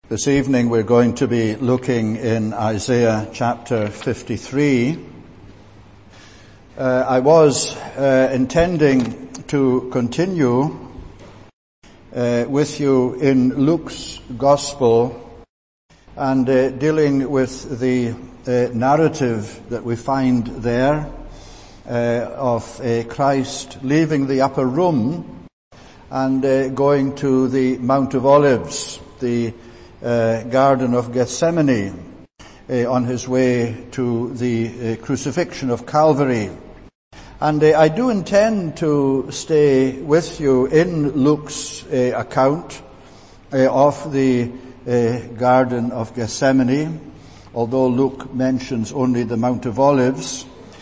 This evening we're going to be looking in Isaiah chapter 53. I was intending to continue with you in Luke's Gospel and dealing with the narrative that we find there of Christ leaving the upper room and going to the Mount of Olives, the Garden of Gethsemane, on his way to the crucifixion of Calvary. And I do intend to stay with you in Luke's account of the Garden of Gethsemane, although Luke mentions only the Mount of Olives,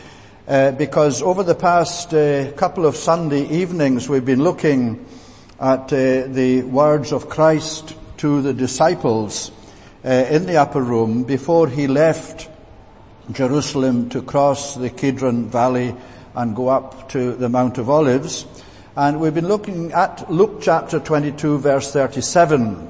because over the past couple of Sunday evenings we've been looking at the words of Christ to the disciples in the upper room before he left Jerusalem to cross the Kidron Valley and go up to the Mount of Olives. And we've been looking at Luke chapter 22 verse 37,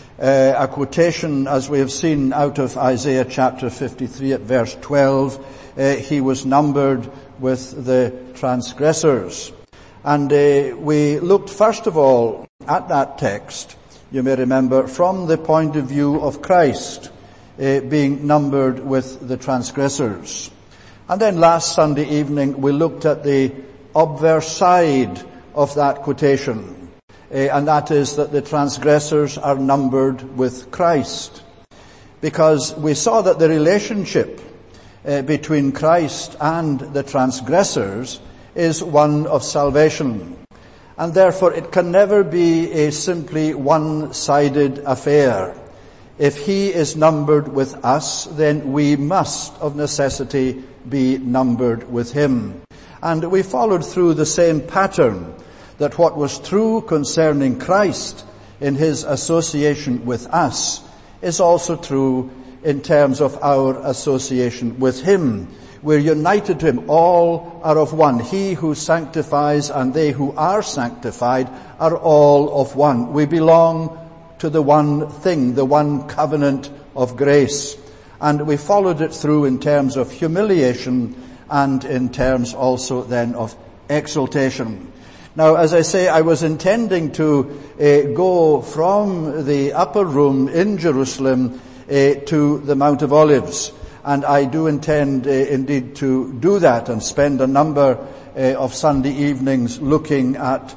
a quotation, as we have seen, out of Isaiah chapter 53 at verse 12. He was numbered with the transgressors. And we looked first of all at that text, you may remember, from the point of view of Christ being numbered with the transgressors. And then last Sunday evening we looked at the obverse side of that quotation, and that is that the transgressors are numbered with Christ, because we saw that the relationship between Christ and the transgressors is one of salvation. And therefore it can never be a simply one-sided affair. If he is numbered with us, then we must of necessity be numbered with him. And we followed through the same pattern, that what was true concerning Christ in his association with us is also true in terms of our association with him. We're united to him. All are of one. He who sanctifies and they who are sanctified are all of one. We belong to the one thing, the one covenant of grace. And we followed it through in terms of humiliation and in terms also then of exaltation. Now, as I say, I was intending to go from the upper room in Jerusalem to the Mount of Olives. And I do intend indeed to do that and spend a number of Sunday evenings looking at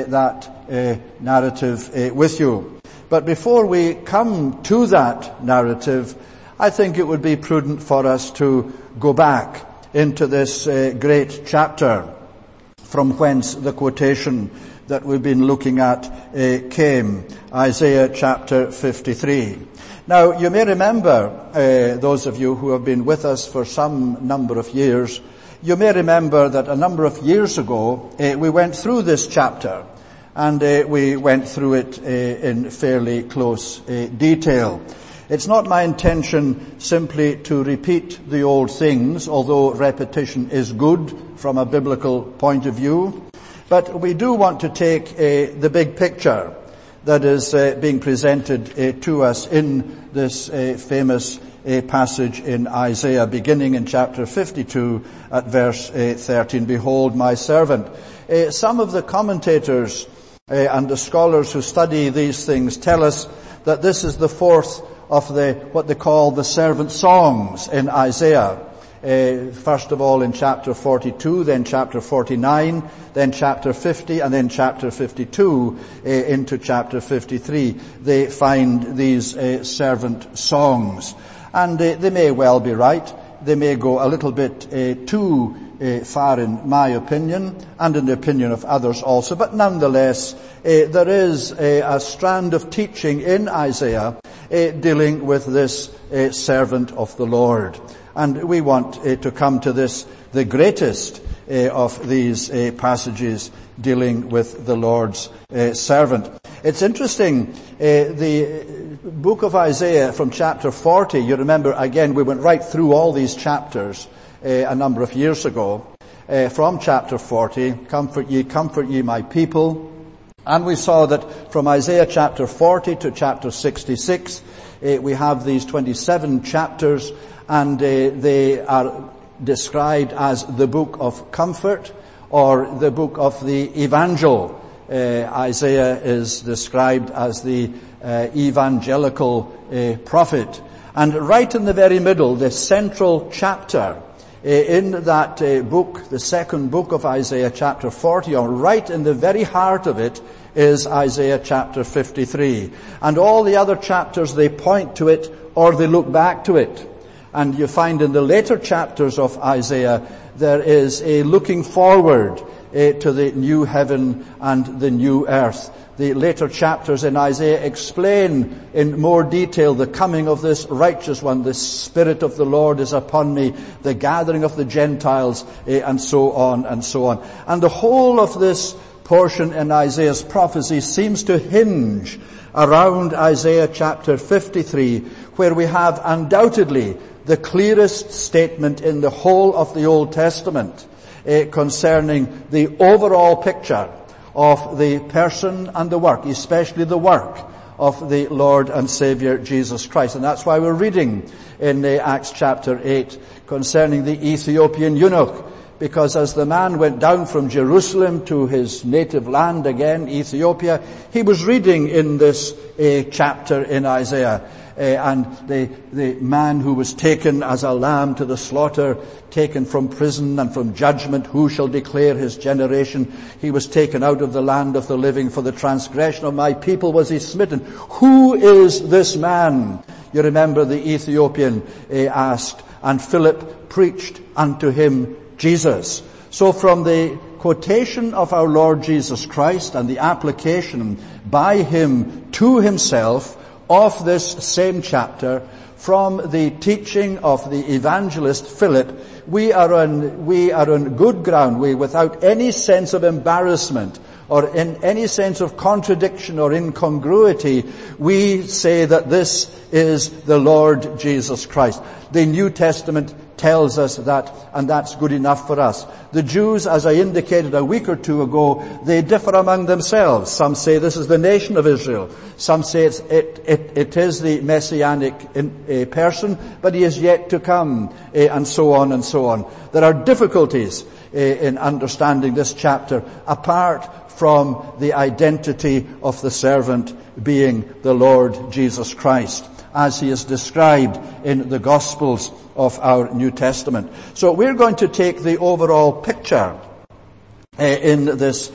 that narrative with you. But before we come to that narrative, I think it would be prudent for us to go back into this great chapter from whence the quotation that we've been looking at came, Isaiah chapter 53. Now, you may remember, those of you who have been with us for some number of years, you may remember that a number of years ago, we went through this chapter, and we went through it in fairly close detail. It's not my intention simply to repeat the old things, although repetition is good from a biblical point of view, but we do want to take the big picture that is being presented to us in this famous passage in Isaiah, beginning in chapter 52 at verse 13. Behold my servant. Some of the commentators and the scholars who study these things tell us that this is the fourth of what they call the servant songs in Isaiah. First of all in chapter 42, then chapter 49, then chapter 50, and then chapter 52 into chapter 53. They find these servant songs. And they may well be right. They may go a little bit too far in my opinion, and in the opinion of others also. But nonetheless, there is a strand of teaching in Isaiah dealing with this servant of the Lord. And we want to come to this, the greatest of these passages dealing with the Lord's servant. It's interesting, the book of Isaiah from chapter 40, you remember again we went right through all these chapters a number of years ago, from chapter 40, comfort ye my people, And we saw that from Isaiah chapter 40 to chapter 66, we have these 27 chapters, and they are described as the book of comfort or the book of the evangel. Isaiah is described as the evangelical prophet. And right in the very middle, the central chapter in that book, the second book of Isaiah, chapter 40, or right in the very heart of it, is Isaiah chapter 53. And all the other chapters, they point to it or they look back to it. And you find in the later chapters of Isaiah, there is a looking forward to the new heaven and the new earth. The later chapters in Isaiah explain in more detail the coming of this righteous one. The Spirit of the Lord is upon me, the gathering of the Gentiles, and so on and so on. And the whole of this portion in Isaiah's prophecy seems to hinge around Isaiah chapter 53, where we have undoubtedly the clearest statement in the whole of the Old Testament concerning the overall picture of the person and the work, especially the work of the Lord and Savior Jesus Christ. And that's why we're reading in Acts chapter 8 concerning the Ethiopian eunuch. Because as the man went down from Jerusalem to his native land again, Ethiopia, he was reading in this chapter in Isaiah. And the man who was taken as a lamb to the slaughter, taken from prison and from judgment, who shall declare his generation? He was taken out of the land of the living. For the transgression of my people was he smitten. Who is this man? You remember the Ethiopian asked, and Philip preached unto him Jesus. So from the quotation of our Lord Jesus Christ and the application by him to himself of this same chapter, from the teaching of the evangelist Philip, we are on good ground. We, without any sense of embarrassment or in any sense of contradiction or incongruity, we say that this is the Lord Jesus Christ. The New Testament tells us that, and that's good enough for us. The Jews, as I indicated a week or two ago, they differ among themselves. Some say this is the nation of Israel. Some say it is the messianic person, but he is yet to come, and so on and so on. There are difficulties in understanding this chapter apart from the identity of the servant being the Lord Jesus Christ, as he is described in the Gospels of our New Testament. So we're going to take the overall picture in this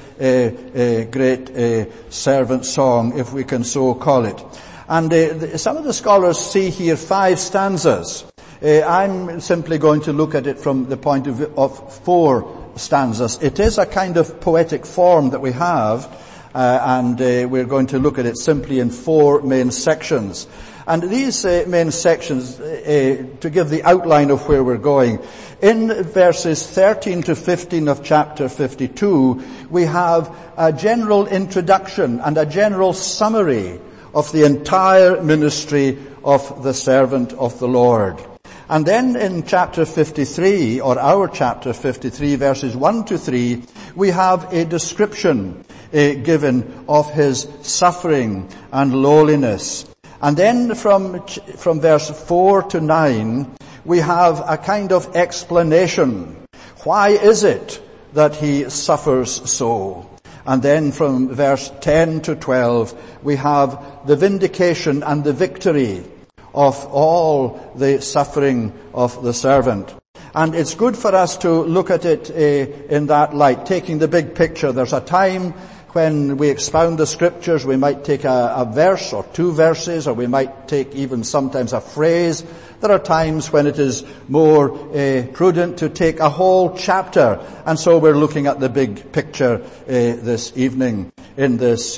great servant song, if we can so call it. And some of the scholars see here 5 stanzas. I'm simply going to look at it from the point of view of 4 stanzas. It is a kind of poetic form that we have, and we're going to look at it simply in 4 main sections. And these main sections, to give the outline of where we're going, in verses 13 to 15 of chapter 52, we have a general introduction and a general summary of the entire ministry of the servant of the Lord. And then in chapter 53, or our chapter 53, verses 1 to 3, we have a description given of his suffering and lowliness. And then from verse 4 to 9, we have a kind of explanation. Why is it that he suffers so? And then from verse 10 to 12, we have the vindication and the victory of all the suffering of the servant. And it's good for us to look at it in that light, taking the big picture. There's a time when we expound the scriptures, we might take a verse or 2 verses, or we might take even sometimes a phrase. There are times when it is more prudent to take a whole chapter. And so we're looking at the big picture this evening in this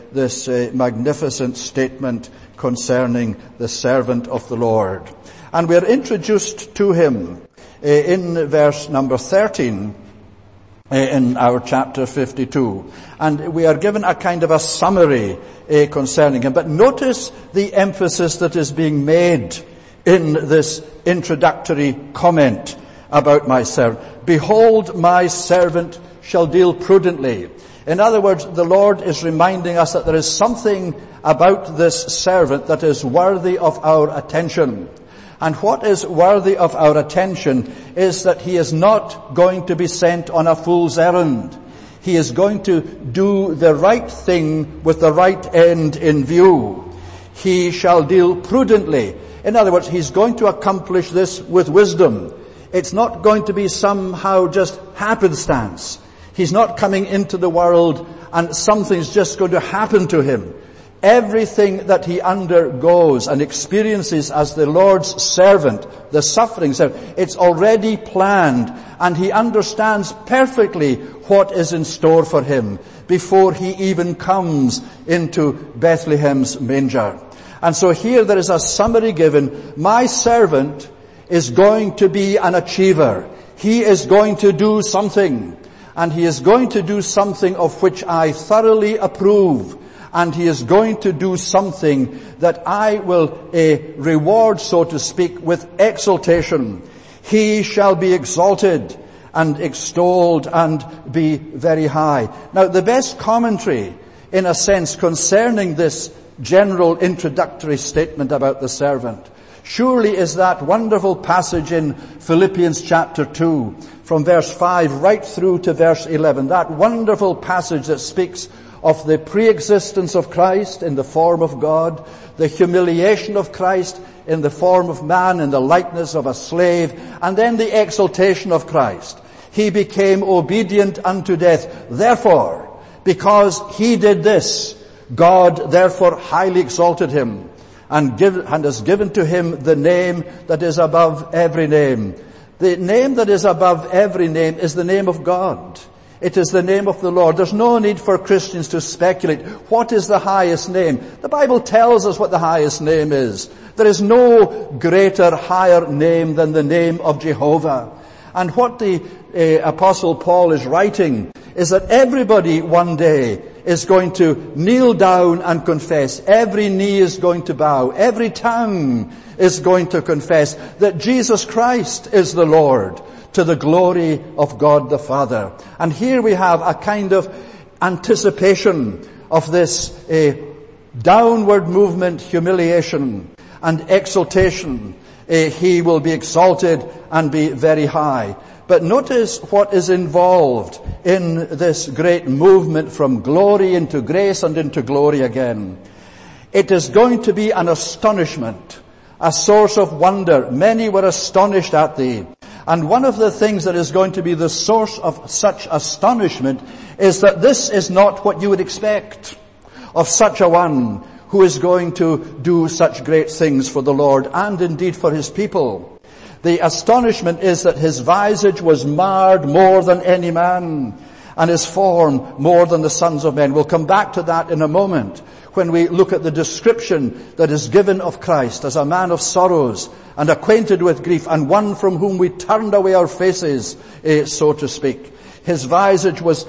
magnificent statement concerning the servant of the Lord. And we're introduced to him in verse number 13 in our chapter 52. And we are given a kind of a summary concerning him. But notice the emphasis that is being made in this introductory comment about my servant. Behold, my servant shall deal prudently. In other words, the Lord is reminding us that there is something about this servant that is worthy of our attention. And what is worthy of our attention is that he is not going to be sent on a fool's errand. He is going to do the right thing with the right end in view. He shall deal prudently. In other words, he's going to accomplish this with wisdom. It's not going to be somehow just happenstance. He's not coming into the world and something's just going to happen to him. Everything that he undergoes and experiences as the Lord's servant, the suffering servant, it's already planned, and he understands perfectly what is in store for him before he even comes into Bethlehem's manger. And so here there is a summary given. My servant is going to be an achiever. He is going to do something, and he is going to do something of which I thoroughly approve. And he is going to do something that I will reward, so to speak, with exaltation. He shall be exalted and extolled and be very high. Now, the best commentary, in a sense, concerning this general introductory statement about the servant, surely is that wonderful passage in Philippians chapter 2, from verse 5 right through to verse 11. That wonderful passage that speaks of the pre-existence of Christ in the form of God, the humiliation of Christ in the form of man in the likeness of a slave, and then the exaltation of Christ. He became obedient unto death. Therefore, because he did this, God therefore highly exalted him and has given to him the name that is above every name. The name that is above every name is the name of God. It is the name of the Lord. There's no need for Christians to speculate. What is the highest name? The Bible tells us what the highest name is. There is no greater, higher name than the name of Jehovah. And what the Apostle Paul is writing is that everybody one day is going to kneel down and confess. Every knee is going to bow. Every tongue is going to confess that Jesus Christ is the Lord, to the glory of God the Father. And here we have a kind of anticipation of this downward movement, humiliation and exaltation. He will be exalted and be very high. But notice what is involved in this great movement from glory into grace and into glory again. It is going to be an astonishment, a source of wonder. Many were astonished at thee. And one of the things that is going to be the source of such astonishment is that this is not what you would expect of such a one who is going to do such great things for the Lord and indeed for his people. The astonishment is that his visage was marred more than any man, and his form more than the sons of men. We'll come back to that in a moment when we look at the description that is given of Christ as a man of sorrows and acquainted with grief, and one from whom we turned away our faces, so to speak. His visage was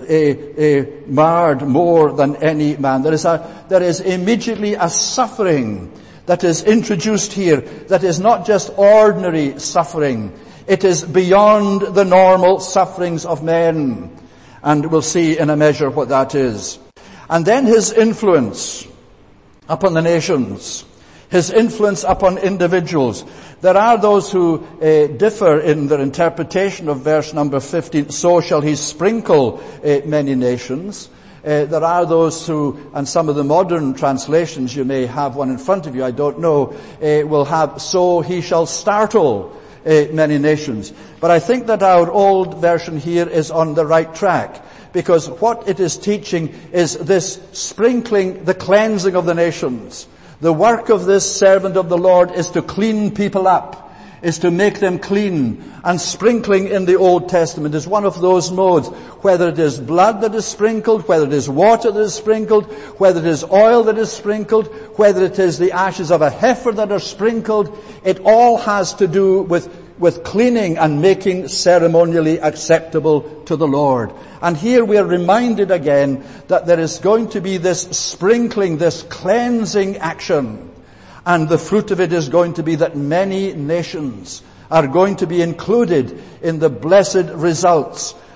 marred more than any man. There is immediately a suffering that is introduced here that is not just ordinary suffering. It is beyond the normal sufferings of men. And we'll see in a measure what that is. And then his influence upon the nations, his influence upon individuals. There are those who differ in their interpretation of verse number 15. So shall he sprinkle many nations. There are those who, and some of the modern translations, you may have one in front of you, I don't know, will have, so he shall startle many nations. But I think that our old version here is on the right track, because what it is teaching is this sprinkling, the cleansing of the nations. The work of this servant of the Lord is to clean people up, is to make them clean. And sprinkling in the Old Testament is one of those modes, whether it is blood that is sprinkled, whether it is water that is sprinkled, whether it is oil that is sprinkled, whether it is the ashes of a heifer that are sprinkled. It all has to do with cleaning and making ceremonially acceptable to the Lord. And here we are reminded again that there is going to be this sprinkling, this cleansing action. And the fruit of it is going to be that many nations are going to be included in the blessed results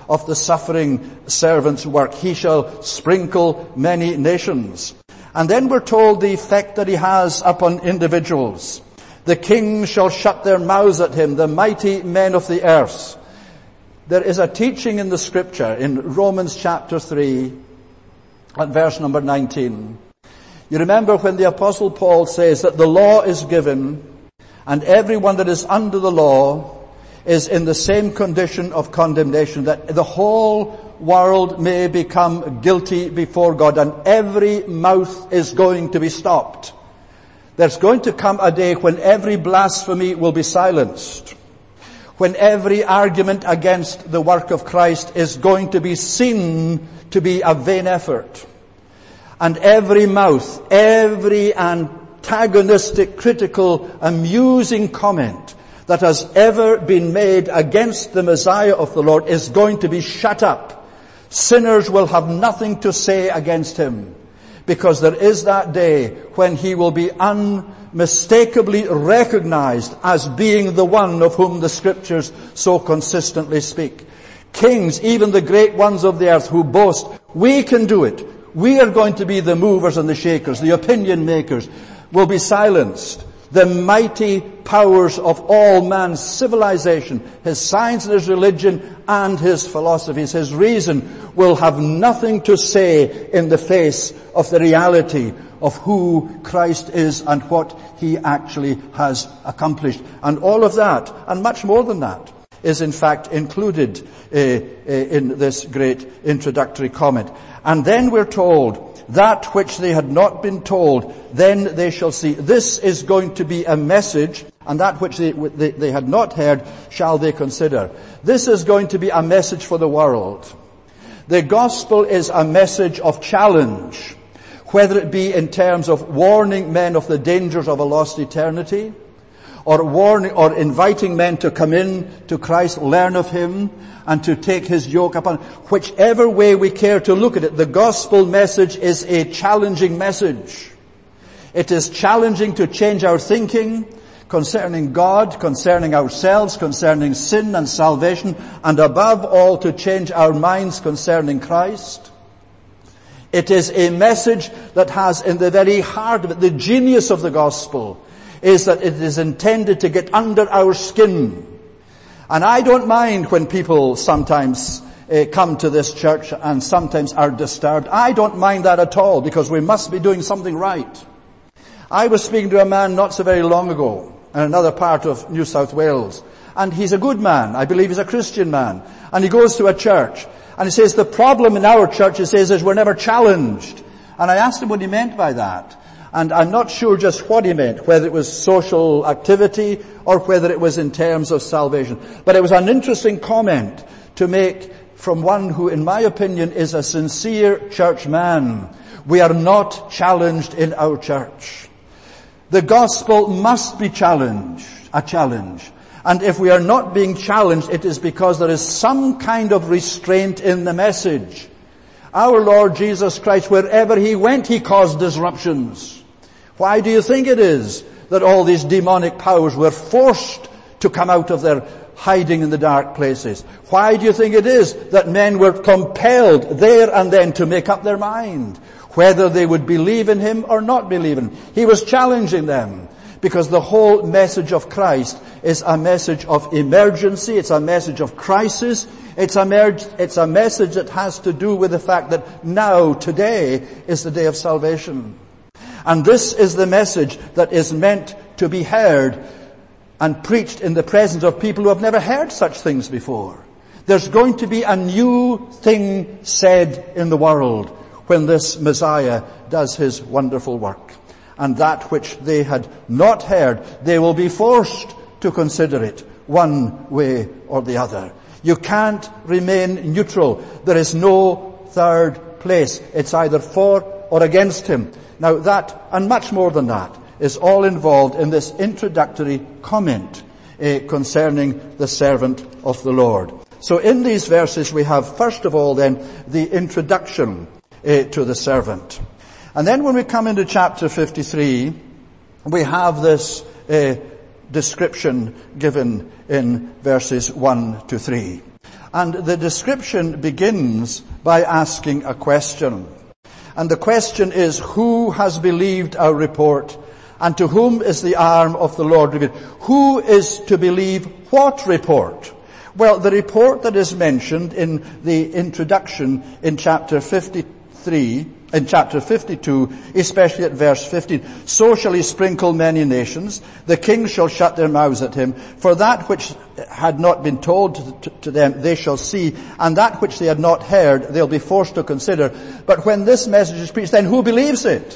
of the suffering servant's work. He shall sprinkle many nations. And then we're told the effect that he has upon individuals. The kings shall shut their mouths at him, the mighty men of the earth. There is a teaching in the scripture in Romans chapter 3 at verse number 19. You remember when the apostle Paul says that the law is given and everyone that is under the law is in the same condition of condemnation, that the whole world may become guilty before God and every mouth is going to be stopped. There's going to come a day when every blasphemy will be silenced, when every argument against the work of Christ is going to be seen to be a vain effort. And every mouth, every antagonistic, critical, amusing comment that has ever been made against the Messiah of the Lord is going to be shut up. Sinners will have nothing to say against him, because there is that day when he will be unmistakably recognized as being the one of whom the scriptures so consistently speak. Kings, even the great ones of the earth who boast, we can do it. We are going to be the movers and the shakers, the opinion makers, will be silenced. The mighty powers of all man's civilization, his science and his religion and his philosophies, his reason, will have nothing to say in the face of the reality of who Christ is and what he actually has accomplished. And all of that, and much more than that, is in fact included in this great introductory comment. And then we're told, that which they had not been told, then they shall see. This is going to be a message, and that which they had not heard shall they consider. This is going to be a message for the world. The gospel is a message of challenge, whether it be in terms of warning men of the dangers of a lost eternity, or warning or inviting men to come in to Christ, learn of him, and to take his yoke upon. Whichever way we care to look at it, the gospel message is a challenging message. It is challenging to change our thinking concerning God, concerning ourselves, concerning sin and salvation, and above all to change our minds concerning Christ. It is a message that has in the very heart of it, the genius of the gospel is that it is intended to get under our skin. And I don't mind when people sometimes come to this church and sometimes are disturbed. I don't mind that at all, because we must be doing something right. I was speaking to a man not so very long ago in another part of New South Wales, and he's a good man. I believe he's a Christian man. And he goes to a church and he says, the problem in our church, he says, is we're never challenged. And I asked him what he meant by that. And I'm not sure just what he meant, whether it was social activity or whether it was in terms of salvation. But it was an interesting comment to make from one who, in my opinion, is a sincere church man. We are not challenged in our church. The gospel must be challenged, a challenge. And if we are not being challenged, it is because there is some kind of restraint in the message. Our Lord Jesus Christ, wherever he went, he caused disruptions. Why do you think it is that all these demonic powers were forced to come out of their hiding in the dark places? Why do you think it is that men were compelled there and then to make up their mind whether they would believe in him or not believe in him? He was challenging them, because the whole message of Christ is a message of emergency. It's a message of crisis. It's a message that has to do with the fact that now, today, is the day of salvation. And this is the message that is meant to be heard and preached in the presence of people who have never heard such things before. There's going to be a new thing said in the world when this Messiah does his wonderful work. And that which they had not heard, they will be forced to consider it one way or the other. You can't remain neutral. There is no third place. It's either for or against him. Now that, and much more than that, is all involved in this introductory comment concerning the servant of the Lord. So in these verses we have, first of all then, the introduction to the servant. And then when we come into chapter 53, we have this description given in verses 1 to 3. And the description begins by asking a question. And the question is, who has believed our report? And to whom is the arm of the Lord revealed? Who is to believe what report? Well, the report that is mentioned in the introduction in chapter 52, especially at verse 15. So shall he sprinkle many nations. The kings shall shut their mouths at him. For that which had not been told to them, they shall see. And that which they had not heard, they'll be forced to consider. But when this message is preached, then who believes it?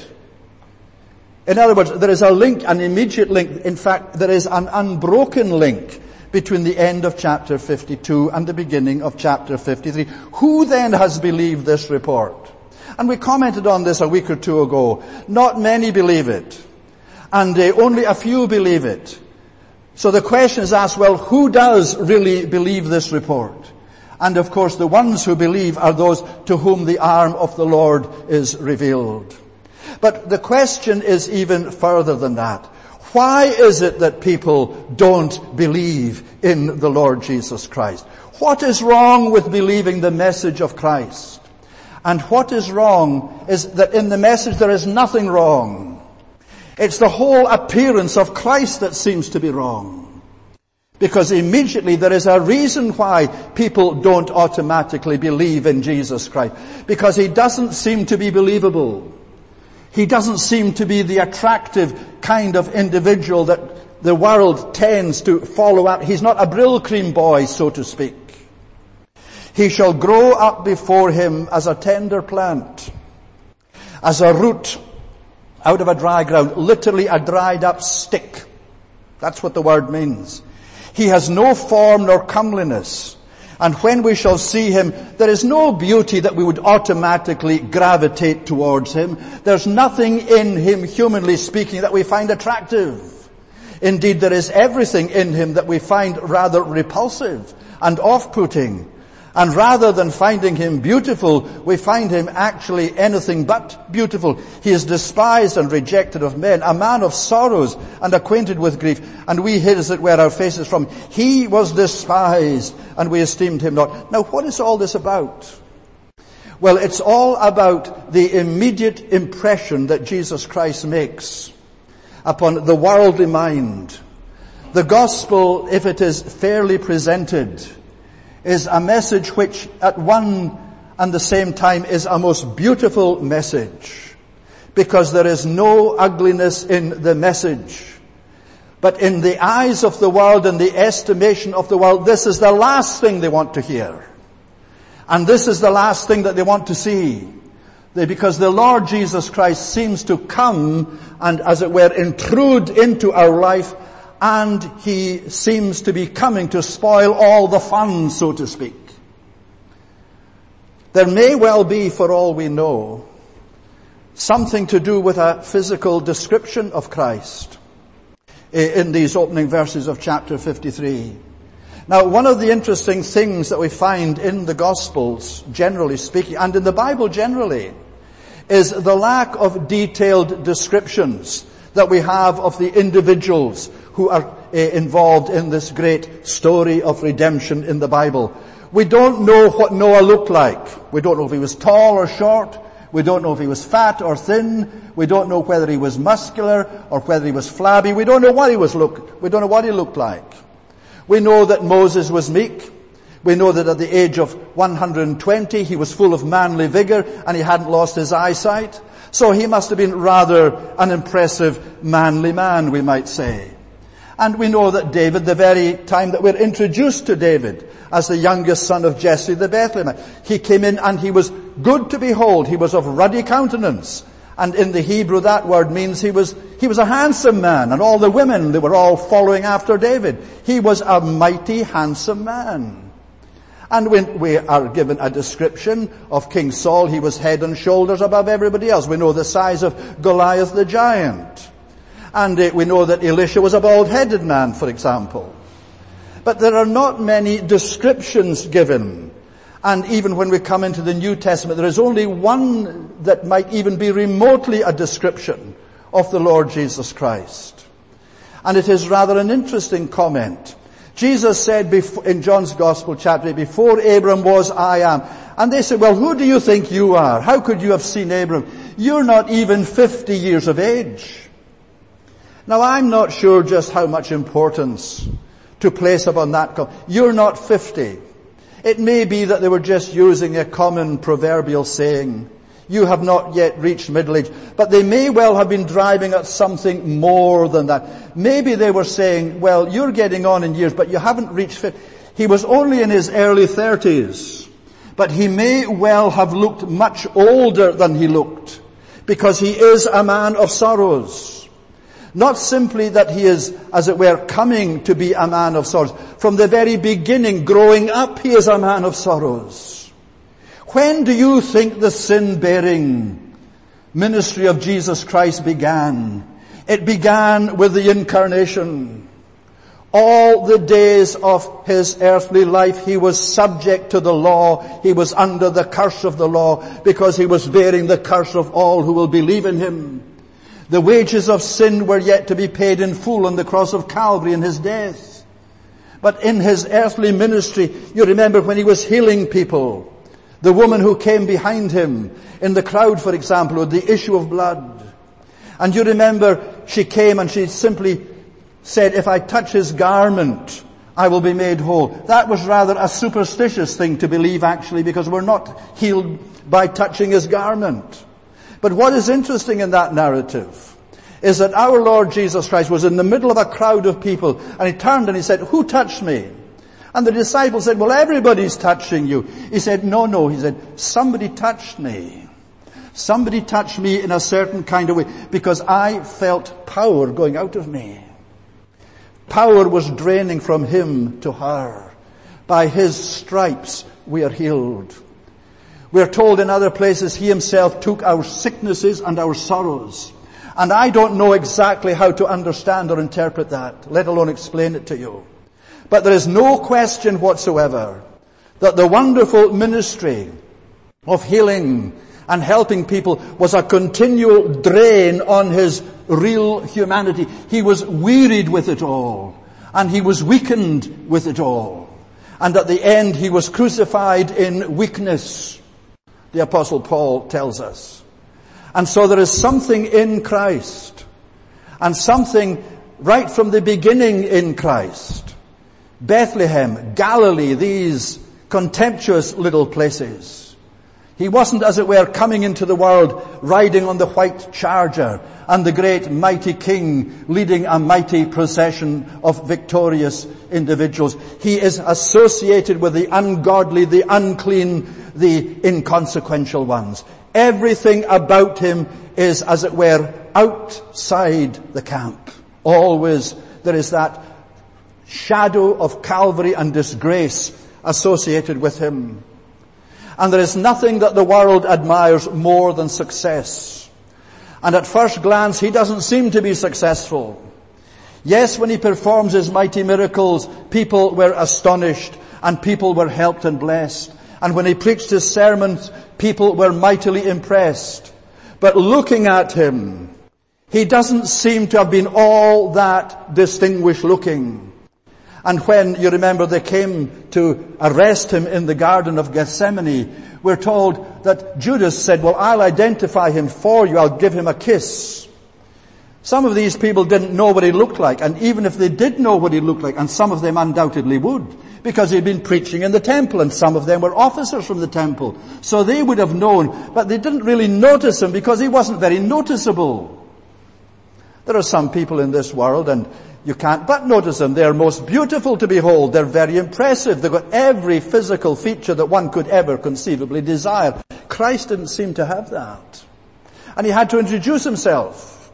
In other words, there is a link, an immediate link. In fact, there is an unbroken link between the end of chapter 52 and the beginning of chapter 53. Who then has believed this report? And we commented on this a week or two ago. Not many believe it. And only a few believe it. So the question is asked, well, who does really believe this report? And of course, the ones who believe are those to whom the arm of the Lord is revealed. But the question is even further than that. Why is it that people don't believe in the Lord Jesus Christ? What is wrong with believing the message of Christ? And what is wrong is that in the message there is nothing wrong. It's the whole appearance of Christ that seems to be wrong. Because immediately there is a reason why people don't automatically believe in Jesus Christ. Because he doesn't seem to be believable. He doesn't seem to be the attractive kind of individual that the world tends to follow up. He's not a Brill-cream boy, so to speak. He shall grow up before him as a tender plant, as a root out of a dry ground, literally a dried up stick. That's what the word means. He has no form nor comeliness. And when we shall see him, there is no beauty that we would automatically gravitate towards him. There's nothing in him, humanly speaking, that we find attractive. Indeed, there is everything in him that we find rather repulsive and off-putting. And rather than finding him beautiful, we find him actually anything but beautiful. He is despised and rejected of men, a man of sorrows and acquainted with grief, and we hid as it were our faces from him. He was despised, and we esteemed him not. Now, what is all this about? Well, it's all about the immediate impression that Jesus Christ makes upon the worldly mind. The gospel, if it is fairly presented, is a message which at one and the same time is a most beautiful message, because there is no ugliness in the message. But in the eyes of the world and the estimation of the world, this is the last thing they want to hear. And this is the last thing that they want to see. Because the Lord Jesus Christ seems to come and, as it were, intrude into our life, and he seems to be coming to spoil all the fun, so to speak. There may well be, for all we know, something to do with a physical description of Christ in these opening verses of chapter 53. Now, one of the interesting things that we find in the Gospels, generally speaking, and in the Bible generally, is the lack of detailed descriptions that we have of the individuals who are involved in this great story of redemption in the Bible. We don't know what Noah looked like. We don't know if he was tall or short. We don't know if he was fat or thin. We don't know whether he was muscular or whether he was flabby. We don't know what he looked like. We know that Moses was meek. We know that at the age of 120 he was full of manly vigor and he hadn't lost his eyesight. So he must have been rather an impressive manly man, we might say. And we know that David, the very time that we're introduced to David as the youngest son of Jesse the Bethlehemite, he came in and he was good to behold. He was of ruddy countenance. And in the Hebrew that word means he was a handsome man. And all the women, they were all following after David. He was a mighty handsome man. And when we are given a description of King Saul, he was head and shoulders above everybody else. We know the size of Goliath the giant. And we know that Elisha was a bald-headed man, for example. But there are not many descriptions given. And even when we come into the New Testament, there is only one that might even be remotely a description of the Lord Jesus Christ. And it is rather an interesting comment. Jesus said in John's Gospel chapter 8, before Abram was, I am. And they said, well, who do you think you are? How could you have seen Abram? You're not even 50 years of age. Now, I'm not sure just how much importance to place upon that. You're not 50. It may be that they were just using a common proverbial saying. You have not yet reached middle age. But they may well have been driving at something more than that. Maybe they were saying, well, you're getting on in years, but you haven't reached 50. He was only in his early 30s. But he may well have looked much older than he looked. Because he is a man of sorrows. Not simply that he is, as it were, coming to be a man of sorrows. From the very beginning, growing up, he is a man of sorrows. When do you think the sin-bearing ministry of Jesus Christ began? It began with the incarnation. All the days of his earthly life, he was subject to the law. He was under the curse of the law because he was bearing the curse of all who will believe in him. The wages of sin were yet to be paid in full on the cross of Calvary in his death. But in his earthly ministry, you remember when he was healing people, the woman who came behind him in the crowd, for example, with the issue of blood. And you remember she came and she simply said, if I touch his garment, I will be made whole. That was rather a superstitious thing to believe, actually, because we're not healed by touching his garment. But what is interesting in that narrative is that our Lord Jesus Christ was in the middle of a crowd of people, and he turned and he said, who touched me? And the disciples said, well, everybody's touching you. He said, no. He said, somebody touched me. Somebody touched me in a certain kind of way because I felt power going out of me. Power was draining from him to her. By his stripes we are healed. We are told in other places he himself took our sicknesses and our sorrows. And I don't know exactly how to understand or interpret that, let alone explain it to you. But there is no question whatsoever that the wonderful ministry of healing and helping people was a continual drain on his real humanity. He was wearied with it all, and he was weakened with it all. And at the end he was crucified in weakness, the Apostle Paul tells us. And so there is something in Christ, and something right from the beginning in Christ. Bethlehem, Galilee, these contemptuous little places. He wasn't, as it were, coming into the world riding on the white charger and the great mighty king leading a mighty procession of victorious individuals. He is associated with the ungodly, the unclean, the inconsequential ones. Everything about him is, as it were, outside the camp. Always there is that shadow of Calvary and disgrace associated with him. And there is nothing that the world admires more than success. And at first glance, he doesn't seem to be successful. Yes, when he performs his mighty miracles, people were astonished and people were helped and blessed. And when he preached his sermons, people were mightily impressed. But looking at him, he doesn't seem to have been all that distinguished looking. And when, you remember, they came to arrest him in the Garden of Gethsemane, we're told that Judas said, well, I'll identify him for you. I'll give him a kiss. Some of these people didn't know what he looked like. And even if they did know what he looked like, and some of them undoubtedly would, because he'd been preaching in the temple, and some of them were officers from the temple. So they would have known, but they didn't really notice him because he wasn't very noticeable. There are some people in this world, and you can't but notice them. They're most beautiful to behold. They're very impressive. They've got every physical feature that one could ever conceivably desire. Christ didn't seem to have that. And he had to introduce himself.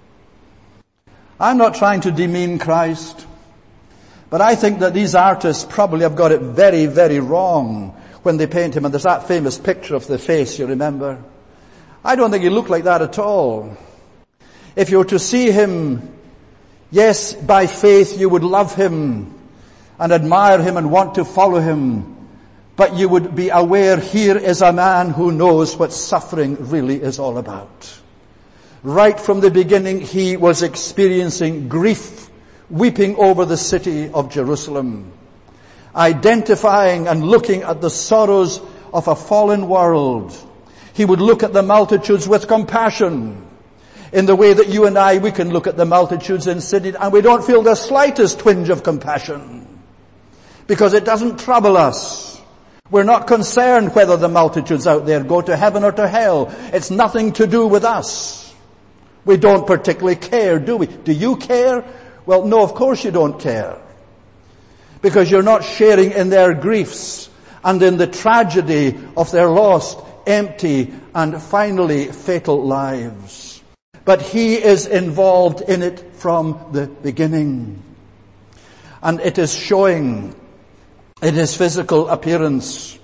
I'm not trying to demean Christ, but I think that these artists probably have got it very, very wrong when they paint him. And there's that famous picture of the face, you remember. I don't think he looked like that at all. If you were to see him, yes, by faith you would love him and admire him and want to follow him, but you would be aware here is a man who knows what suffering really is all about. Right from the beginning he was experiencing grief weeping over the city of Jerusalem, identifying and looking at the sorrows of a fallen world. He would look at the multitudes with compassion in the way that you and I, we can look at the multitudes in Sydney and we don't feel the slightest twinge of compassion because it doesn't trouble us. We're not concerned whether the multitudes out there go to heaven or to hell. It's nothing to do with us. We don't particularly care, do we? Do you care? Well, no, of course you don't care. Because you're not sharing in their griefs and in the tragedy of their lost, empty, and finally fatal lives. But he is involved in it from the beginning. And it is showing in his physical appearance.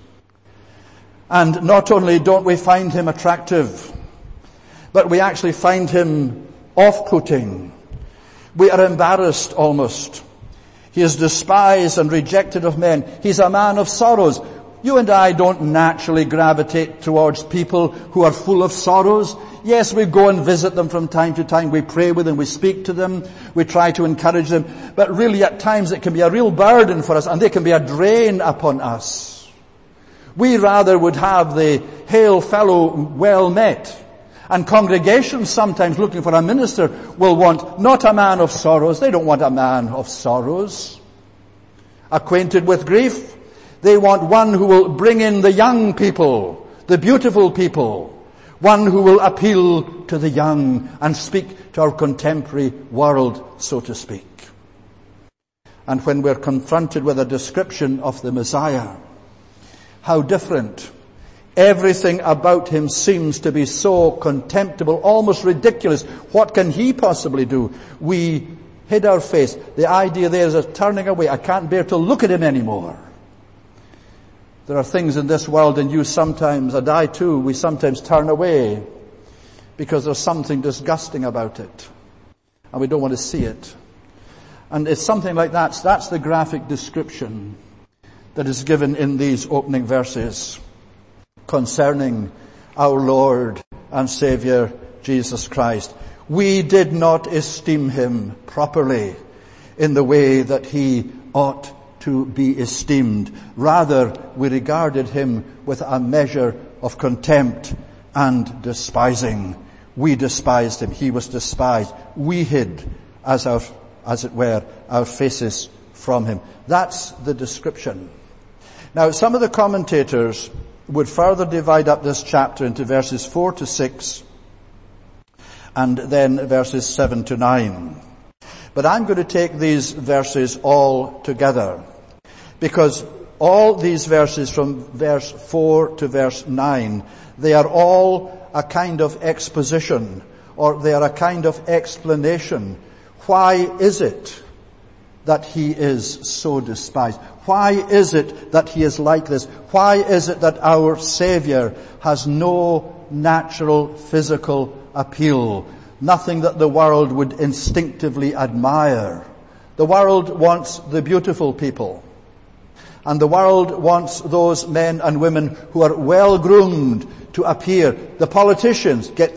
And not only don't we find him attractive, but we actually find him off-putting. We are embarrassed almost. He is despised and rejected of men. He's a man of sorrows. You and I don't naturally gravitate towards people who are full of sorrows. Yes, we go and visit them from time to time. We pray with them. We speak to them. We try to encourage them. But really at times it can be a real burden for us and they can be a drain upon us. We rather would have the hail fellow well met. And congregations sometimes looking for a minister will want not a man of sorrows. They don't want a man of sorrows. Acquainted with grief. They want one who will bring in the young people, the beautiful people. One who will appeal to the young and speak to our contemporary world, so to speak. And when we're confronted with a description of the Messiah, how different. Everything about him seems to be so contemptible, almost ridiculous. What can he possibly do? We hid our face. The idea there is of turning away. I can't bear to look at him anymore. There are things in this world, and you sometimes, and I too, we sometimes turn away because there's something disgusting about it. And we don't want to see it. And it's something like that. That's the graphic description that is given in these opening verses concerning our Lord and Savior Jesus Christ. We did not esteem him properly in the way that he ought to be esteemed. Rather, we regarded him with a measure of contempt and despising. We despised him. He was despised. We hid, as it were, our faces from him. That's the description. Now, some of the commentators would further divide up this chapter into verses 4 to 6 and then verses 7 to 9. But I'm going to take these verses all together because all these verses from verse 4 to verse 9, they are all a kind of exposition or they are a kind of explanation. Why is it that he is so despised? Why is it that he is like this? Why is it that our Savior has no natural physical appeal? Nothing that the world would instinctively admire. The world wants the beautiful people. And the world wants those men and women who are well groomed to appear. The politicians get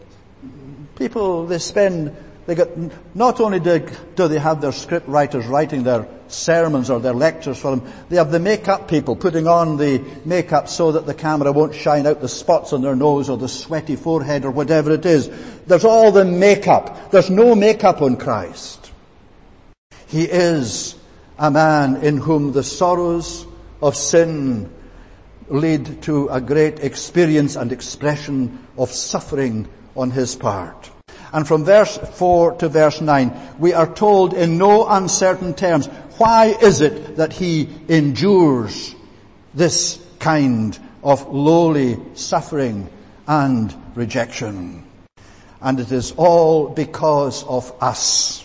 people, they get, not only do they have their script writers writing their sermons or their lectures for them, they have the makeup people putting on the makeup so that the camera won't shine out the spots on their nose or the sweaty forehead or whatever it is. There's all the makeup. There's no makeup on Christ. He is a man in whom the sorrows of sin lead to a great experience and expression of suffering on his part. And from verse 4 to verse 9, we are told in no uncertain terms, why is it that he endures this kind of lowly suffering and rejection? And it is all because of us.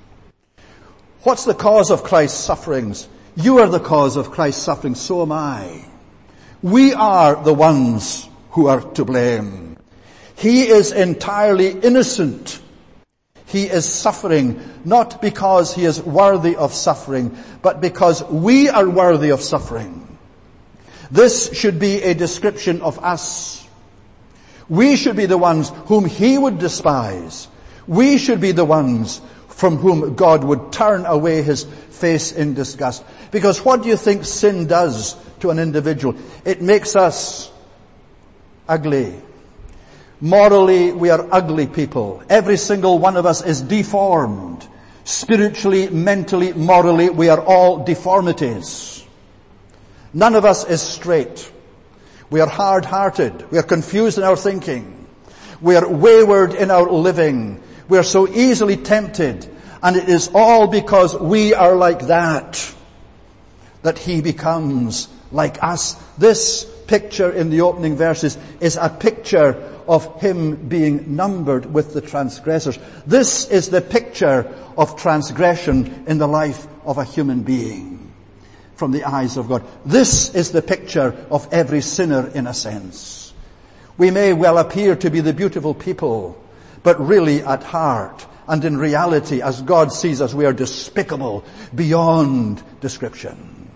What's the cause of Christ's sufferings? You are the cause of Christ's suffering, so am I. We are the ones who are to blame. He is entirely innocent. He is suffering not because he is worthy of suffering, but because we are worthy of suffering. This should be a description of us. We should be the ones whom he would despise. We should be the ones from whom God would turn away his face in disgust. Because what do you think sin does to an individual? It makes us ugly. Morally, we are ugly people. Every single one of us is deformed. Spiritually, mentally, morally, we are all deformities. None of us is straight. We are hard-hearted. We are confused in our thinking. We are wayward in our living. We are so easily tempted. And it is all because we are like that he becomes like us. This picture in the opening verses is a picture of him being numbered with the transgressors. This is the picture of transgression in the life of a human being from the eyes of God. This is the picture of every sinner in a sense. We may well appear to be the beautiful people, but really at heart and in reality, as God sees us, we are despicable beyond description.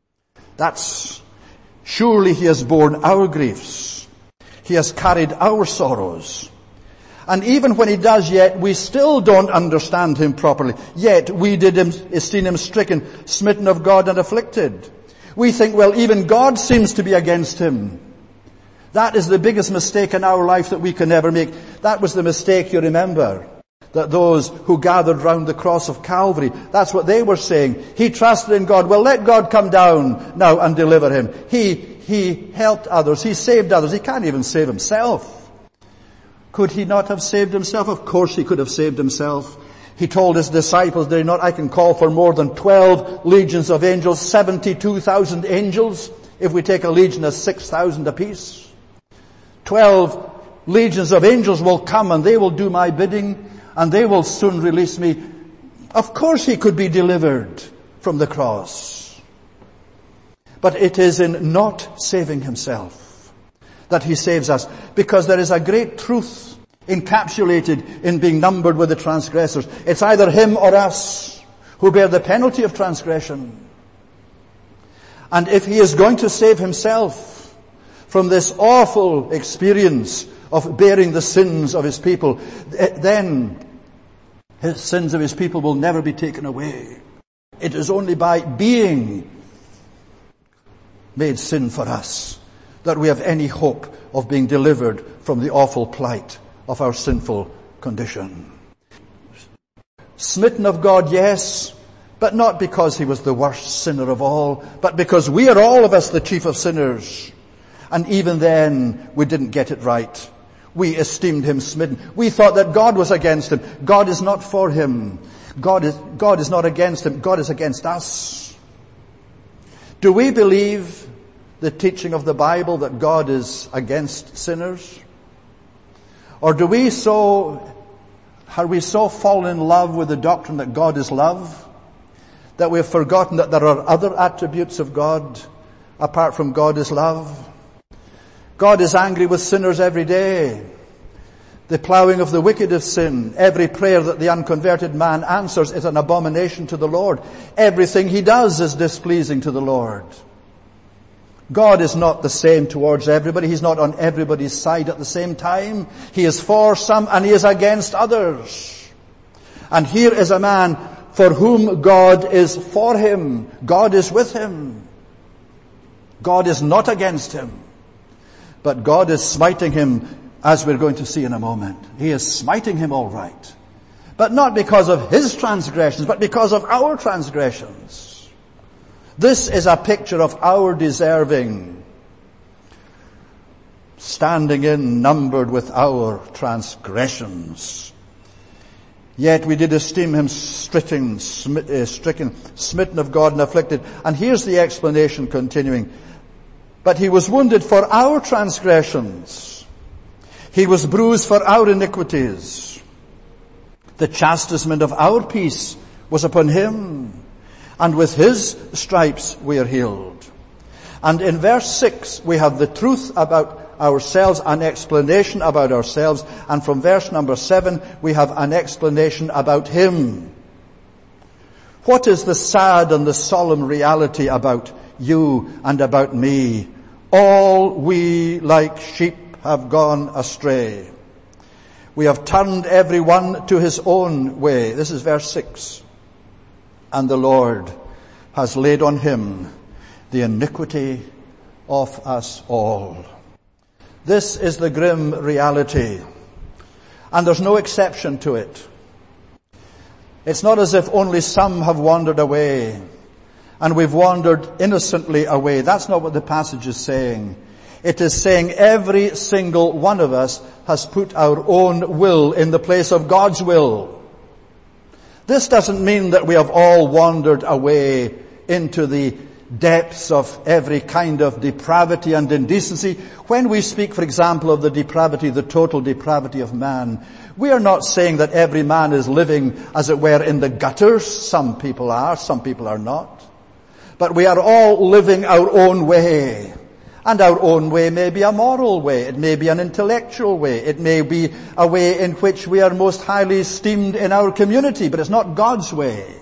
Surely he has borne our griefs. He has carried our sorrows. And even when he does, yet we still don't understand him properly. Yet we did esteem him stricken, smitten of God and afflicted. We think, well, even God seems to be against him. That is the biggest mistake in our life that we can ever make. That was the mistake, you remember, that those who gathered round the cross of Calvary, that's what they were saying. He trusted in God. Well, let God come down now and deliver him. He helped others. He saved others. He can't even save himself. Could he not have saved himself? Of course he could have saved himself. He told his disciples, did he not, I can call for more than 12 legions of angels, 72,000 angels, if we take a legion of 6,000 apiece. 12 legions of angels will come and they will do my bidding and they will soon release me. Of course he could be delivered from the cross. But it is in not saving himself that he saves us, because there is a great truth encapsulated in being numbered with the transgressors. It's either him or us who bear the penalty of transgression. And if he is going to save himself from this awful experience of bearing the sins of his people, then his sins of his people will never be taken away. It is only by being made sin for us that we have any hope of being delivered from the awful plight of our sinful condition. Smitten of God, yes, but not because he was the worst sinner of all, but because we are all of us the chief of sinners. And even then, we didn't get it right. We esteemed him smitten. We thought that God was against him. God is not for him. God is not against him. God is against us. Do we believe the teaching of the Bible that God is against sinners? Or are we so fallen in love with the doctrine that God is love that we have forgotten that there are other attributes of God apart from God is love? God is angry with sinners every day. The plowing of the wicked is sin. Every prayer that the unconverted man answers is an abomination to the Lord. Everything he does is displeasing to the Lord. God is not the same towards everybody. He's not on everybody's side at the same time. He is for some and he is against others. And here is a man for whom God is for him. God is with him. God is not against him. But God is smiting him, as we're going to see in a moment. He is smiting him all right. But not because of his transgressions, but because of our transgressions. This is a picture of our deserving, standing in, numbered with our transgressions. Yet we did esteem him stricken, smitten of God and afflicted. And here's the explanation continuing. But he was wounded for our transgressions. He was bruised for our iniquities. The chastisement of our peace was upon him. And with his stripes we are healed. And in verse 6 we have the truth about ourselves, an explanation about ourselves. And from verse number 7 we have an explanation about him. What is the sad and the solemn reality about you and about me? All we like sheep have gone astray. We have turned every one to his own way. This is verse 6. And the Lord has laid on him the iniquity of us all. This is the grim reality. And there's no exception to it. It's not as if only some have wandered away and we've wandered innocently away. That's not what the passage is saying. It is saying every single one of us has put our own will in the place of God's will. This doesn't mean that we have all wandered away into the depths of every kind of depravity and indecency. When we speak, for example, of the depravity, the total depravity of man, we are not saying that every man is living, as it were, in the gutters. Some people are, some people are not. But we are all living our own way. And our own way may be a moral way. It may be an intellectual way. It may be a way in which we are most highly esteemed in our community, but it's not God's way.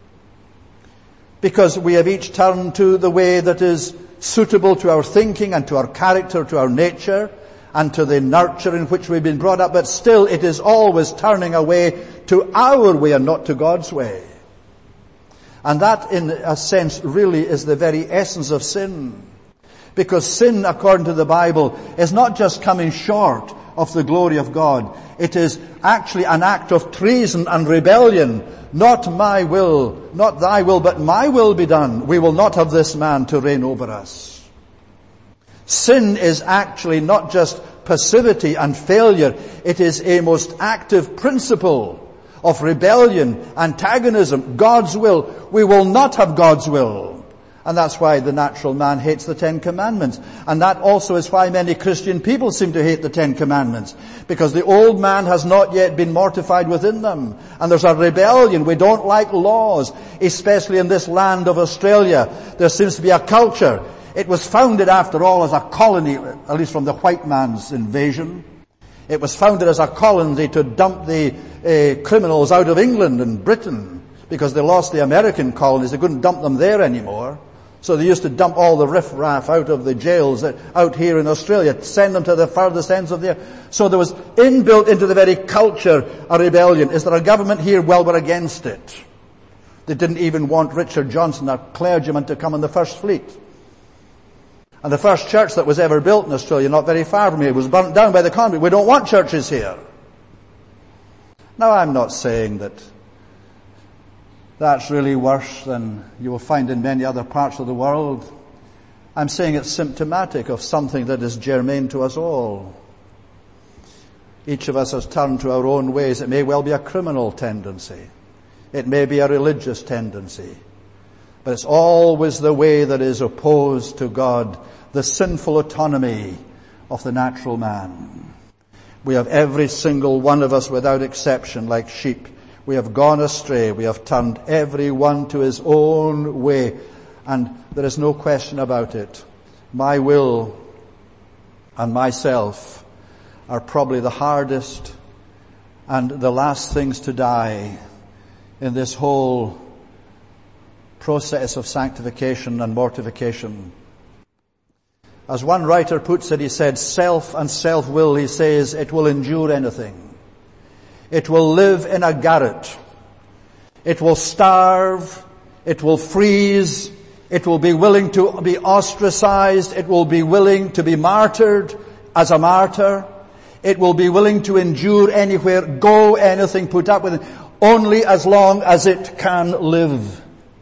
Because we have each turned to the way that is suitable to our thinking and to our character, to our nature, and to the nurture in which we've been brought up. But still, it is always turning away to our way and not to God's way. And that, in a sense, really is the very essence of sin. Because sin, according to the Bible, is not just coming short of the glory of God. It is actually an act of treason and rebellion. Not my will, not thy will, but my will be done. We will not have this man to reign over us. Sin is actually not just passivity and failure. It is a most active principle of rebellion, antagonism, God's will. We will not have God's will. And that's why the natural man hates the Ten Commandments. And that also is why many Christian people seem to hate the Ten Commandments. Because the old man has not yet been mortified within them. And there's a rebellion. We don't like laws, especially in this land of Australia. There seems to be a culture. It was founded, after all, as a colony, at least from the white man's invasion. It was founded as a colony to dump the criminals out of England and Britain. Because they lost the American colonies. They couldn't dump them there anymore. So they used to dump all the riffraff out of the jails out here in Australia, send them to the furthest ends of the earth. So there was inbuilt into the very culture a rebellion. Is there a government here? Well, we're against it. They didn't even want Richard Johnson, a clergyman, to come on the First Fleet. And the first church that was ever built in Australia, not very far from here, was burnt down by the convict. We don't want churches here. Now, I'm not saying that that's really worse than you will find in many other parts of the world. I'm saying it's symptomatic of something that is germane to us all. Each of us has turned to our own ways. It may well be a criminal tendency. It may be a religious tendency. But it's always the way that is opposed to God, the sinful autonomy of the natural man. We have every single one of us, without exception, like sheep. We have gone astray. We have turned every one to his own way. And there is no question about it. My will and myself are probably the hardest and the last things to die in this whole process of sanctification and mortification. As one writer puts it, he said, self and self-will, he says, it will endure anything. It will live in a garret. It will starve. It will freeze. It will be willing to be ostracized. It will be willing to be martyred as a martyr. It will be willing to endure anywhere, go anything, put up with it, only as long as it can live.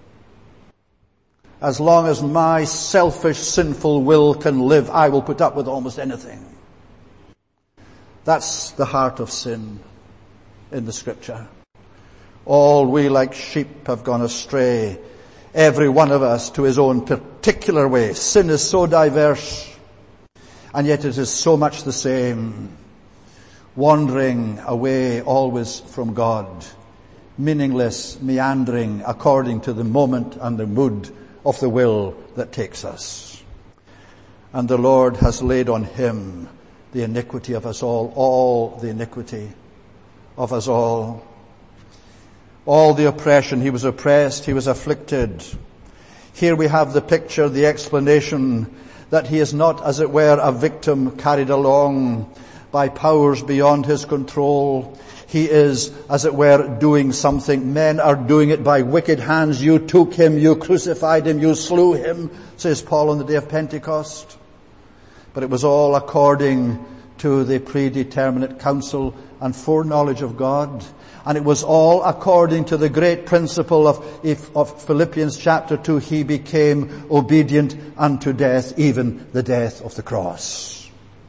As long as my selfish, sinful will can live, I will put up with almost anything. That's the heart of sin in the Scripture. All we like sheep have gone astray, every one of us to his own particular way. Sin is so diverse, and yet it is so much the same. Wandering away always from God. Meaningless, meandering according to the moment and the mood of the will that takes us. And the Lord has laid on him the iniquity of us all the iniquity of us all the oppression. He was oppressed, he was afflicted. Here we have the picture, the explanation that he is not, as it were, a victim carried along by powers beyond his control. He is, as it were, doing something. Men are doing it by wicked hands. You took him, you crucified him, you slew him, says Paul on the day of Pentecost. But it was all according to the predeterminate counsel and foreknowledge of God. And it was all according to the great principle of Philippians chapter 2. He became obedient unto death, even the death of the cross.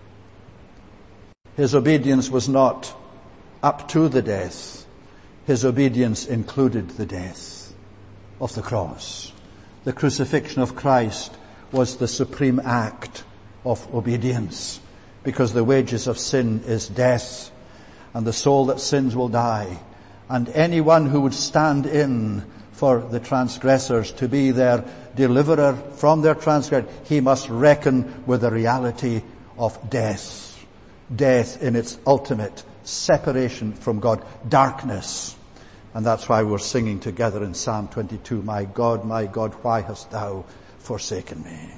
His obedience was not up to the death. His obedience included the death of the cross. The crucifixion of Christ was the supreme act of obedience, because the wages of sin is death, and the soul that sins will die. And anyone who would stand in for the transgressors to be their deliverer from their transgression, he must reckon with the reality of death. Death in its ultimate separation from God, darkness. And that's why we're singing together in Psalm 22, my God, why hast thou forsaken me?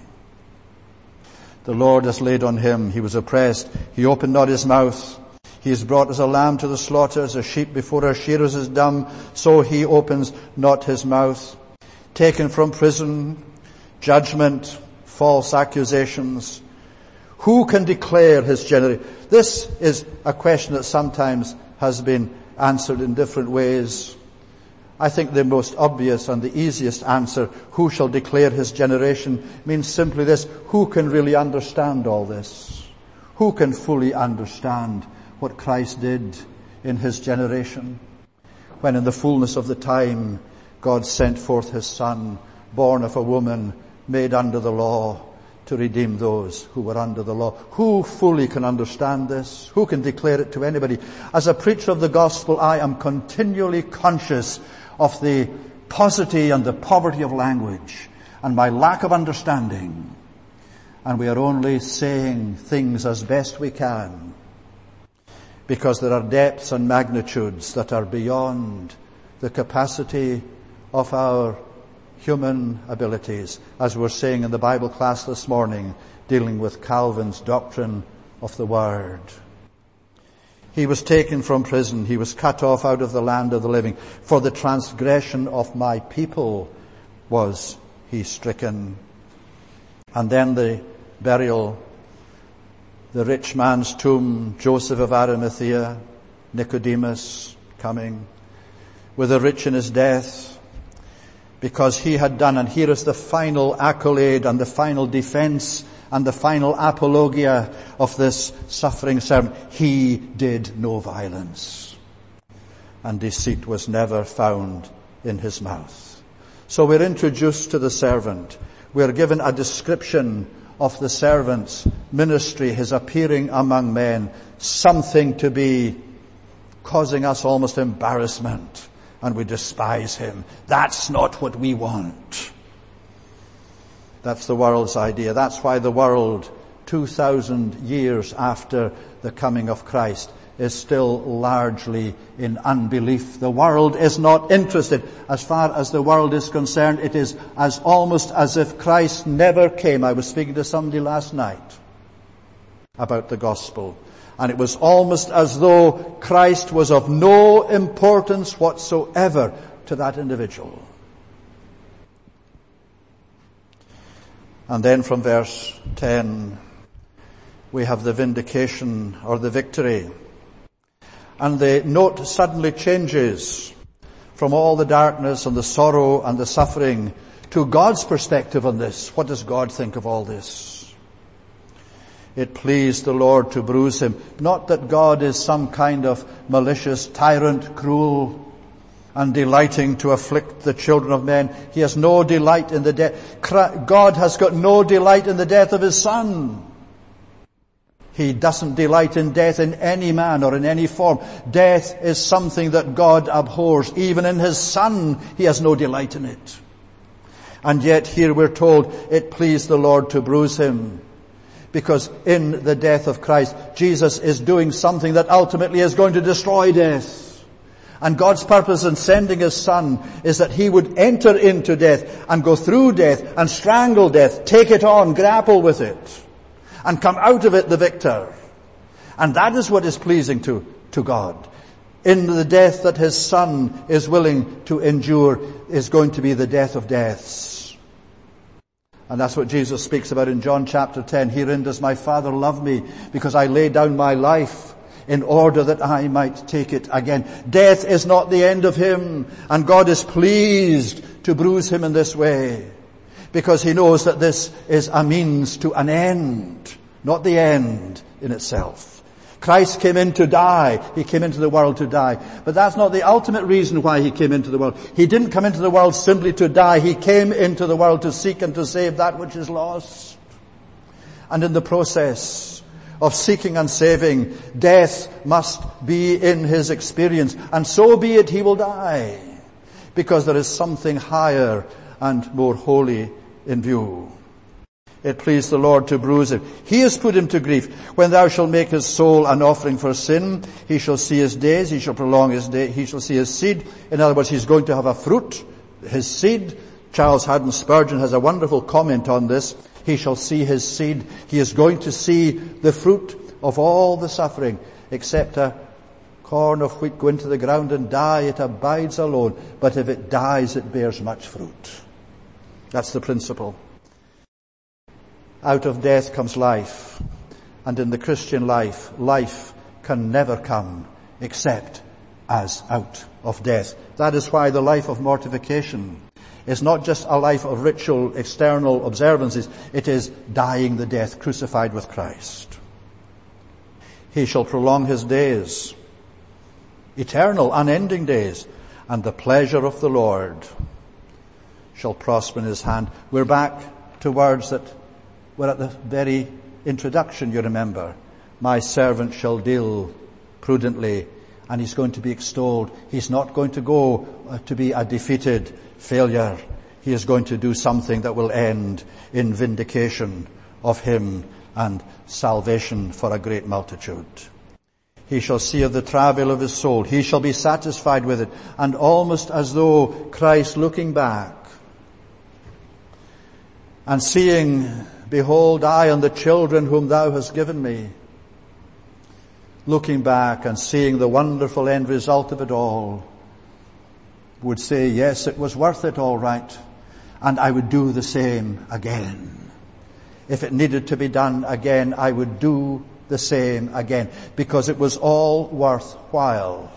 The Lord has laid on him. He was oppressed. He opened not his mouth. He is brought as a lamb to the slaughter, as a sheep before her shearers is dumb, so he opens not his mouth. Taken from prison, judgment, false accusations. Who can declare his generation? This is a question that sometimes has been answered in different ways. I think the most obvious and the easiest answer, who shall declare his generation, means simply this: who can really understand all this? Who can fully understand what Christ did in his generation, when in the fullness of the time God sent forth his Son, born of a woman, made under the law, to redeem those who were under the law? Who fully can understand this? Who can declare it to anybody? As a preacher of the gospel, I am continually conscious of the paucity and the poverty of language and my lack of understanding. And we are only saying things as best we can, because there are depths and magnitudes that are beyond the capacity of our human abilities, as we're saying in the Bible class this morning, dealing with Calvin's doctrine of the Word. He was taken from prison. He was cut off out of the land of the living. For the transgression of my people was he stricken. And then the burial, the rich man's tomb, Joseph of Arimathea, Nicodemus coming, with the rich in his death, because he had done, and here is the final accolade and the final defense and the final apologia of this suffering servant: he did no violence, and deceit was never found in his mouth. So we're introduced to the servant. We're given a description of the servant's ministry, his appearing among men, something to be causing us almost embarrassment, and we despise him. That's not what we want. That's the world's idea. That's why the world, 2,000 years after the coming of Christ, is still largely in unbelief. The world is not interested. As far as the world is concerned, it is almost as if Christ never came. I was speaking to somebody last night about the gospel, and it was almost as though Christ was of no importance whatsoever to that individual. And then from verse 10, we have the vindication or the victory. And the note suddenly changes from all the darkness and the sorrow and the suffering to God's perspective on this. What does God think of all this? It pleased the Lord to bruise him. Not that God is some kind of malicious tyrant, cruel, and delighting to afflict the children of men. He has no delight in the death. God has got no delight in the death of his Son. He doesn't delight in death in any man or in any form. Death is something that God abhors. Even in his Son, he has no delight in it. And yet here we're told it pleased the Lord to bruise him. Because in the death of Christ, Jesus is doing something that ultimately is going to destroy death. And God's purpose in sending his Son is that he would enter into death and go through death and strangle death, take it on, grapple with it, and come out of it the victor. And that is what is pleasing to God. In the death that his Son is willing to endure is going to be the death of deaths. And that's what Jesus speaks about in John chapter 10. Herein does my Father love me, because I lay down my life in order that I might take it again. Death is not the end of him, and God is pleased to bruise him in this way, because he knows that this is a means to an end, not the end in itself. Christ came in to die. He came into the world to die. But that's not the ultimate reason why he came into the world. He didn't come into the world simply to die. He came into the world to seek and to save that which is lost. And in the process of seeking and saving, death must be in his experience. And so be it, he will die, because there is something higher and more holy in view. It pleased the Lord to bruise him. He has put him to grief. When thou shalt make his soul an offering for sin, he shall see his days, he shall prolong his day, he shall see his seed. In other words, he's going to have a fruit, his seed. Charles Haddon Spurgeon has a wonderful comment on this. He shall see his seed. He is going to see the fruit of all the suffering. Except a corn of wheat go into the ground and die, it abides alone. But if it dies, it bears much fruit. That's the principle. Out of death comes life. And in the Christian life, life can never come except as out of death. That is why the life of mortification is not just a life of ritual, external observances. It is dying the death, crucified with Christ. He shall prolong his days, eternal, unending days, and the pleasure of the Lord shall prosper in his hand. We're back to words that were at the very introduction, you remember. My servant shall deal prudently, and he's going to be extolled. He's not going to go to be a defeated failure. He is going to do something that will end in vindication of him and salvation for a great multitude. He shall see of the travail of his soul. He shall be satisfied with it. And almost as though Christ looking back and seeing, behold, I and the children whom thou hast given me, looking back and seeing the wonderful end result of it all, would say, yes, it was worth it all right, and I would do the same again. If it needed to be done again, I would do the same again, because it was all worthwhile.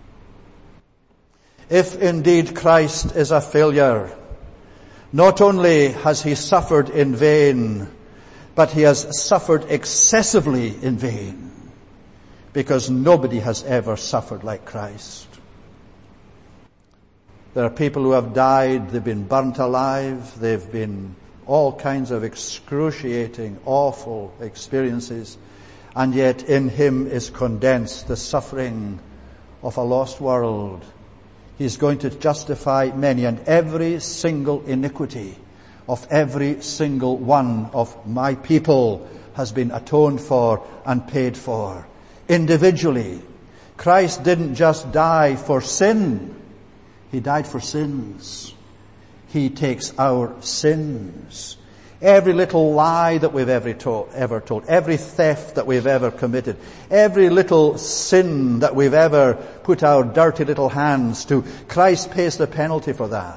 If indeed Christ is a failure, not only has he suffered in vain, but he has suffered excessively in vain, because nobody has ever suffered like Christ. There are people who have died, they've been burnt alive, they've been all kinds of excruciating, awful experiences, and yet in him is condensed the suffering of a lost world. He's going to justify many, and every single iniquity of every single one of my people has been atoned for and paid for. Individually, Christ didn't just die for sin. He died for sins. He takes our sins. Every little lie that we've ever told, every theft that we've ever committed, every little sin that we've ever put our dirty little hands to, Christ pays the penalty for that.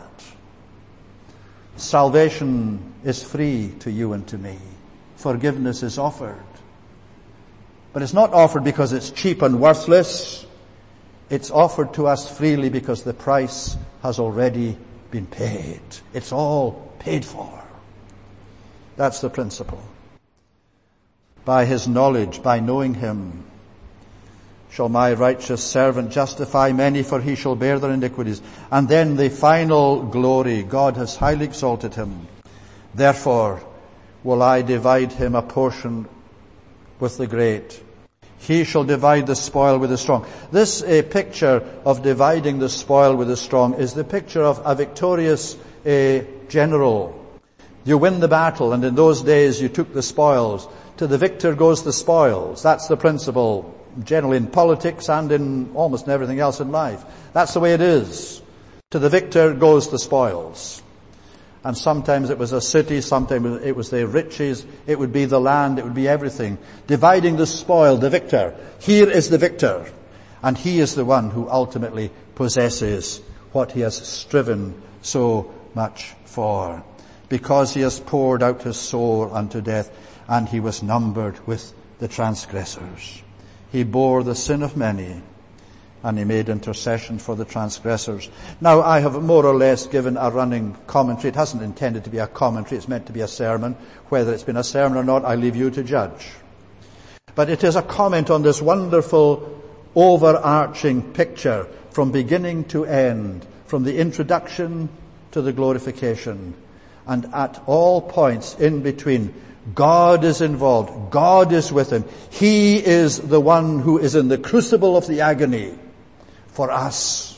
Salvation is free to you and to me. Forgiveness is offered. But it's not offered because it's cheap and worthless. It's offered to us freely because the price has already been paid. It's all paid for. That's the principle. By his knowledge, by knowing him, shall my righteous servant justify many, for he shall bear their iniquities. And then the final glory, God has highly exalted him. Therefore will I divide him a portion with the great. He shall divide the spoil with the strong. This picture of dividing the spoil with the strong is the picture of a victorious general. You win the battle, and in those days you took the spoils. To the victor goes the spoils. That's the principle, generally in politics and in almost everything else in life. That's the way it is. To the victor goes the spoils. And sometimes it was a city, sometimes it was the riches, it would be the land, it would be everything. Dividing the spoil, the victor. Here is the victor. And he is the one who ultimately possesses what he has striven so much for. Because he has poured out his soul unto death, and he was numbered with the transgressors. He bore the sin of many, and he made intercession for the transgressors. Now, I have more or less given a running commentary. It hasn't intended to be a commentary. It's meant to be a sermon. Whether it's been a sermon or not, I leave you to judge. But it is a comment on this wonderful, overarching picture from beginning to end, from the introduction to the glorification. And at all points in between, God is involved. God is with him. He is the one who is in the crucible of the agony for us.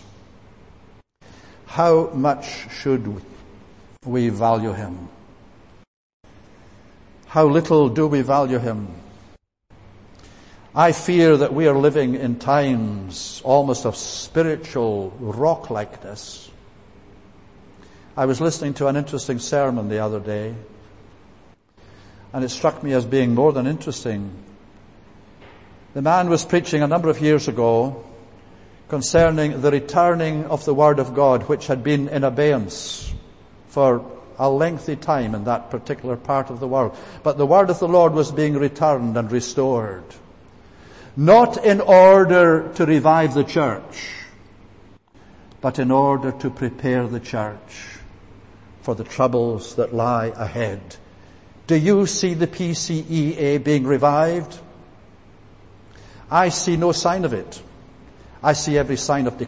How much should we value him? How little do we value him? I fear that we are living in times almost of spiritual rock-likeness. I was listening to an interesting sermon the other day, and it struck me as being more than interesting. The man was preaching a number of years ago concerning the returning of the Word of God, which had been in abeyance for a lengthy time in that particular part of the world. But the Word of the Lord was being returned and restored, not in order to revive the church, but in order to prepare the church for the troubles that lie ahead. Do you see the PCEA being revived? I see no sign of it. I see every sign of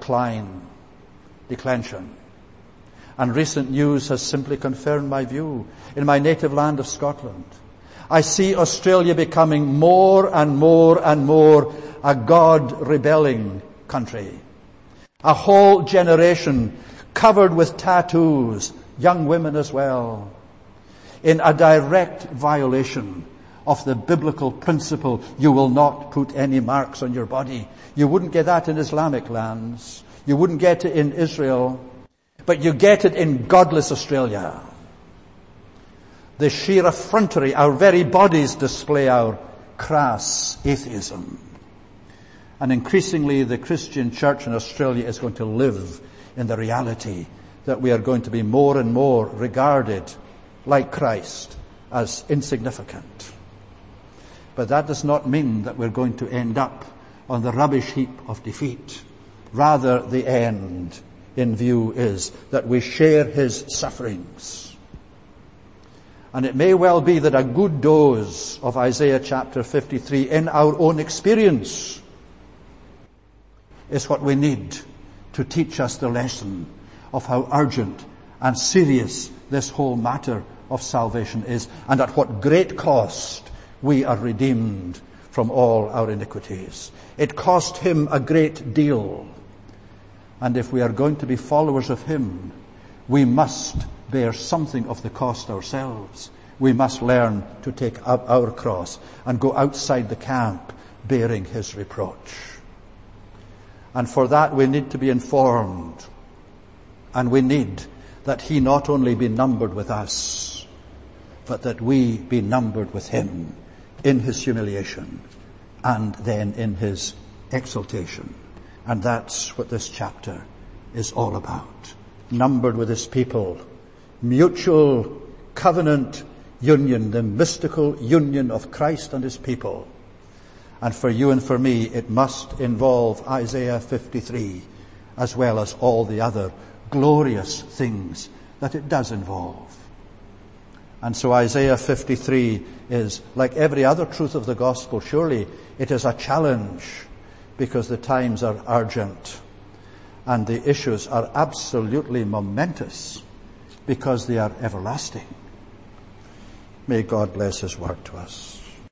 declension. And recent news has simply confirmed my view. In my native land of Scotland, I see Australia becoming more and more and more a God-rebelling country. A whole generation covered with tattoos, young women as well, in a direct violation of the biblical principle, you will not put any marks on your body. You wouldn't get that in Islamic lands. You wouldn't get it in Israel. But you get it in godless Australia. The sheer effrontery, our very bodies display our crass atheism. And increasingly the Christian church in Australia is going to live in the reality that we are going to be more and more regarded, like Christ, as insignificant. But that does not mean that we're going to end up on the rubbish heap of defeat. Rather, the end in view is that we share his sufferings. And it may well be that a good dose of Isaiah chapter 53 in our own experience is what we need to teach us the lesson of how urgent and serious this whole matter of salvation is, and at what great cost we are redeemed from all our iniquities. It cost him a great deal. And if we are going to be followers of him, we must bear something of the cost ourselves. We must learn to take up our cross and go outside the camp bearing his reproach. And for that we need to be informed. And we need that he not only be numbered with us, but that we be numbered with him in his humiliation and then in his exaltation. And that's what this chapter is all about. Numbered with his people. Mutual covenant union, the mystical union of Christ and his people. And for you and for me, it must involve Isaiah 53 as well as all the other glorious things that it does involve. And so Isaiah 53 is, like every other truth of the gospel, surely it is a challenge because the times are urgent and the issues are absolutely momentous because they are everlasting. May God bless his word to us.